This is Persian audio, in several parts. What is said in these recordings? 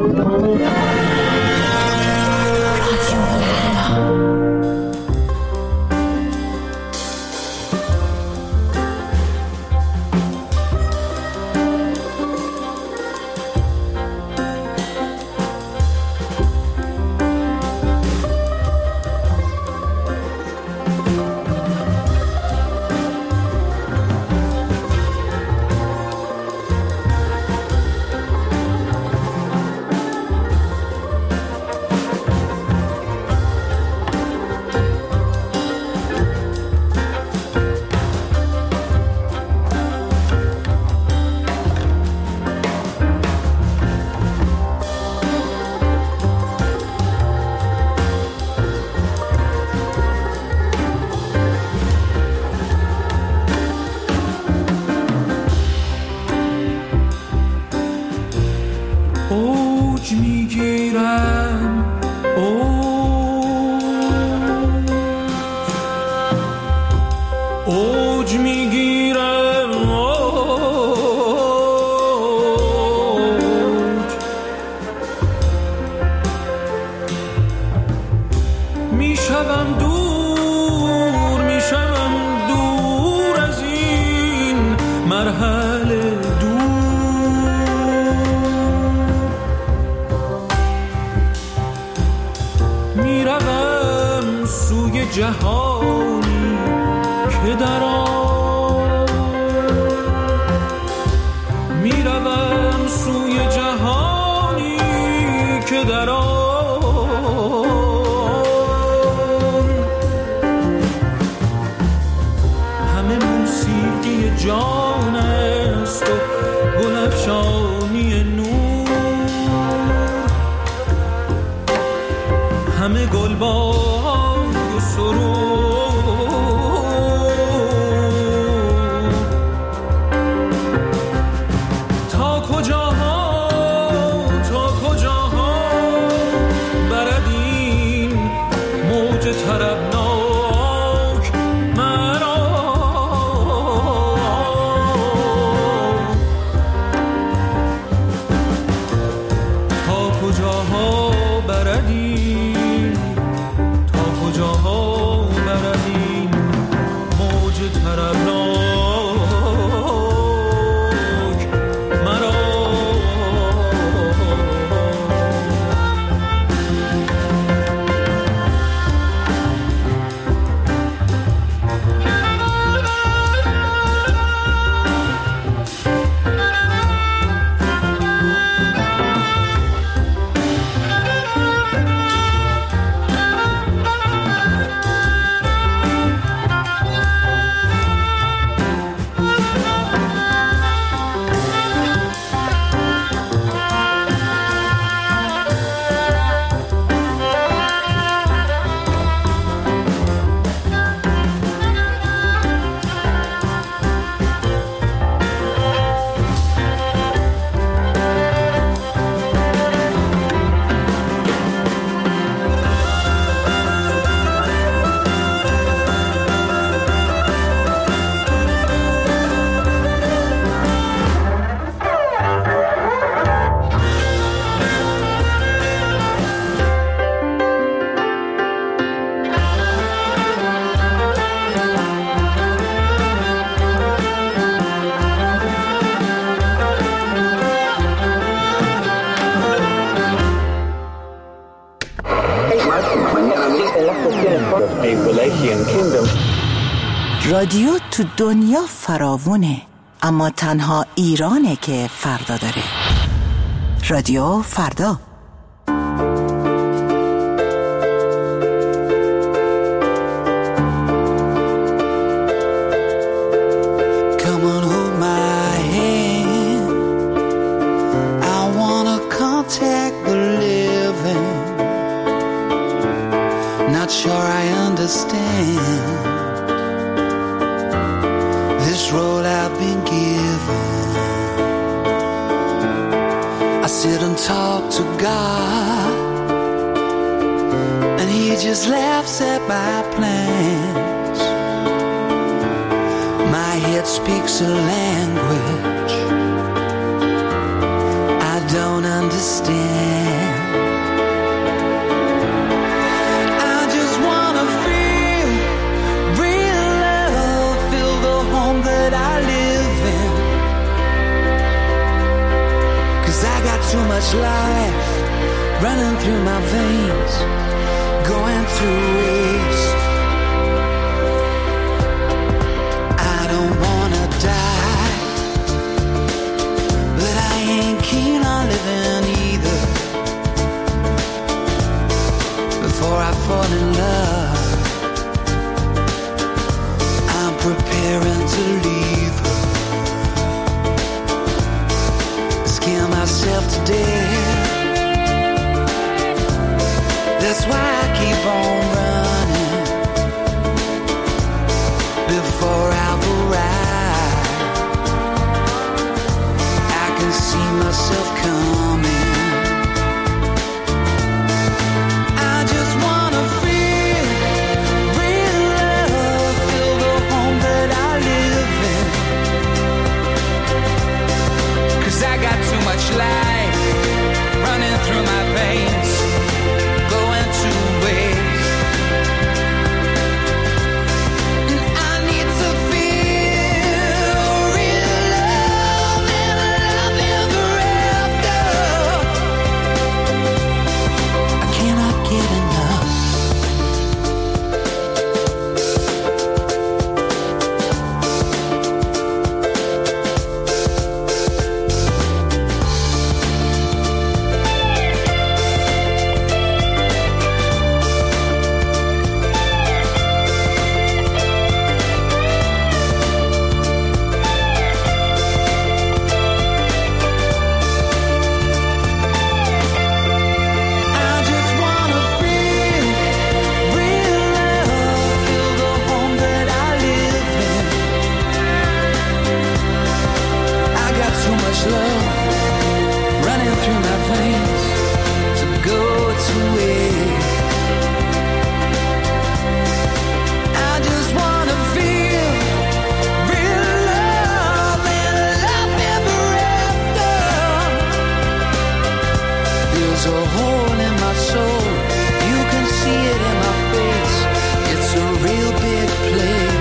جهانی که در آن میروم، سوی جهانی که در آن همه موسیقی جان است و گلفشانی نور، همه گلبان تا کجاها برد این موج طربناک مرا، تا کجاها برد این، تا کجاها برد این موج طربناک مرا. رادیو تو دنیا فراوونه، اما تنها ایرانه که فردا داره. رادیو فردا. Not sure I understand this role I've been given. I sit and talk to God, and He just laughs at my plans. My head speaks a language I don't understand. too much life running through my veins, going to waste. I don't wanna die, but I ain't keen on living either. Before I fall in love, I'm preparing to leave her. Scare myself to death. That's why I keep on running before I've arrived. I can see myself coming. I just wanna feel real love, feel the home that I live in. 'Cause I got too much life running through my veins, going to waste. And I need to feel real love and love ever after. I cannot get enough. I just wanna feel real love, feel the home that I live in. I got too much love running through my veins to go to waste. I just wanna feel real love and love ever after. There's a hole in my soul, you can see it in my face. It's a real big place.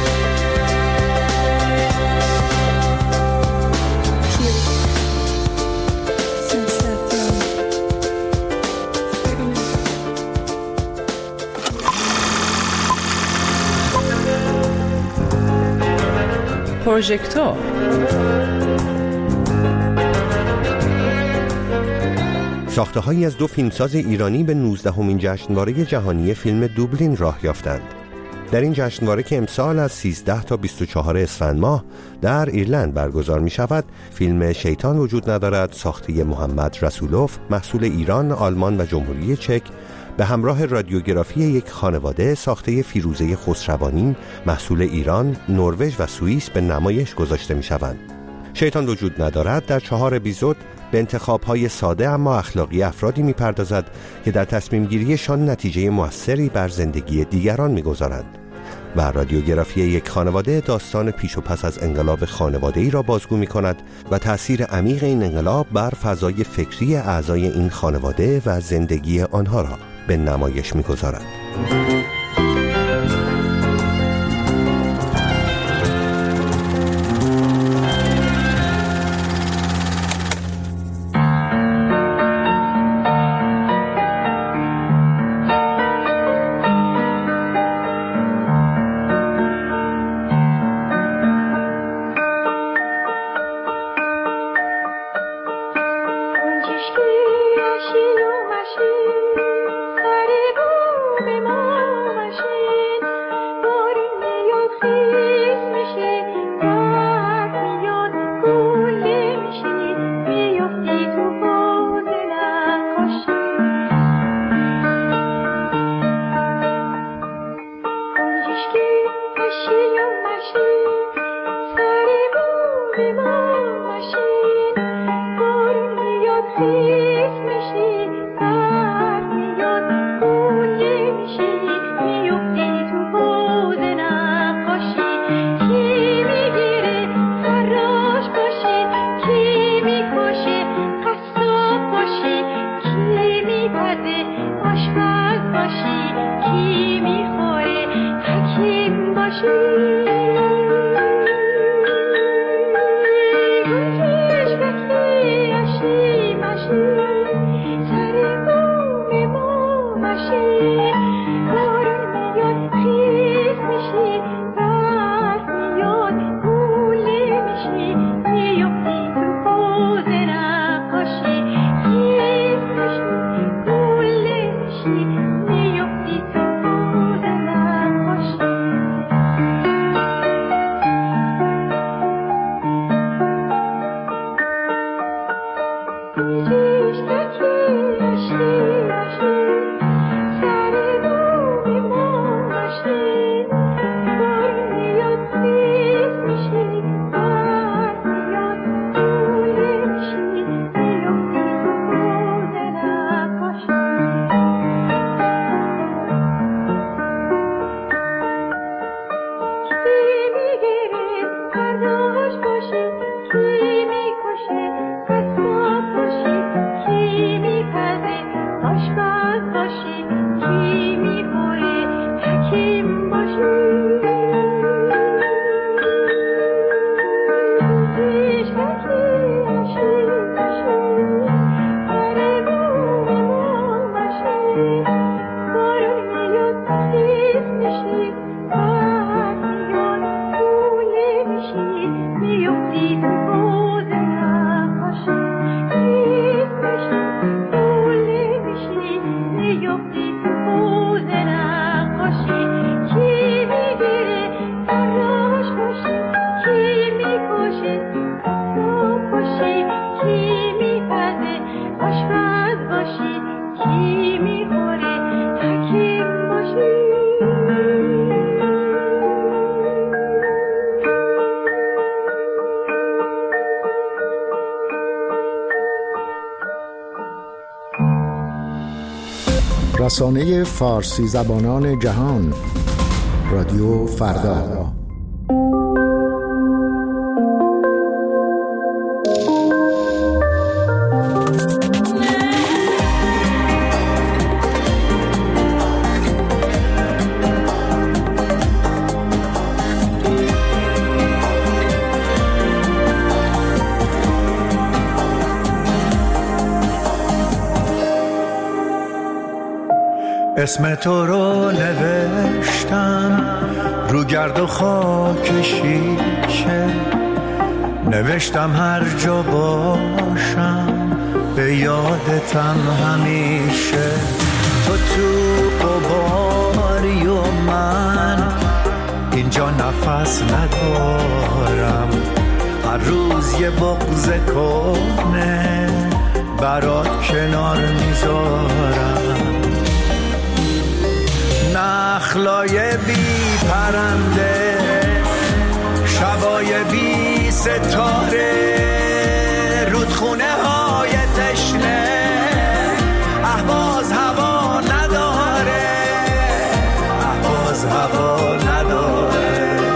پروژکتور ساخته‌هایی از دو فیلمساز ایرانی به 19مین جشنواره جهانی فیلم دوبلین راه یافتند. در این جشنواره که امسال از 13 تا 24 اسفند ماه در ایرلند برگزار می شود، فیلم شیطان وجود ندارد ساخته محمد رسولوف محصول ایران، آلمان و جمهوری چک به همراه رادیوگرافی یک خانواده ساخته فیروزه خسروانی محصول ایران، نروژ و سوئیس به نمایش گذاشته می شوند. شیطان وجود ندارد در 4 اپیزود به انتخاب‌های ساده اما اخلاقی افرادی می‌پردازد که در تصمیم گیریشان نتیجه موثری بر زندگی دیگران می‌گذارند. و رادیوگرافی یک خانواده داستان پیش و پس از انقلاب خانواده‌ای را بازگو می‌کند و تأثیر عمیق این انقلاب بر فضای فکری اعضای این خانواده و زندگی آنها را به نمایش می‌گذارد. رسانه فارسی زبانان جهان، رادیو فردا. اسم تو رو نوشتم رو گرد و خاک شیشه، نوشتم هر جا باشم به یادتم همیشه. تو قباری و من اینجا نفس ندارم، هر روز یه بغض کنه برات کنار میذارم. نخلای بی پرنده، شبای بی ستاره، رودخونه های تشنه، اهواز هوا نداره، اهواز هوا نداره.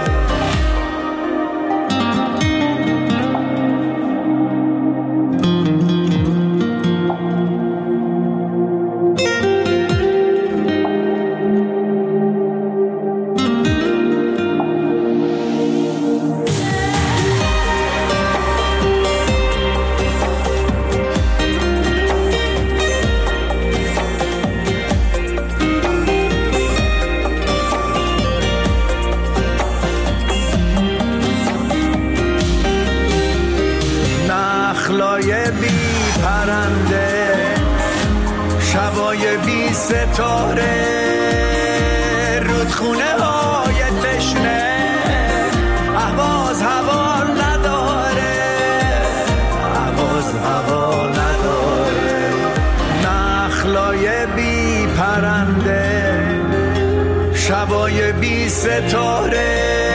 شبای بی ستاره، رودخونه های تشنه، اهواز هوا نداره، اهواز هوا نداره. نخلای بی پرنده، شبای بی ستاره،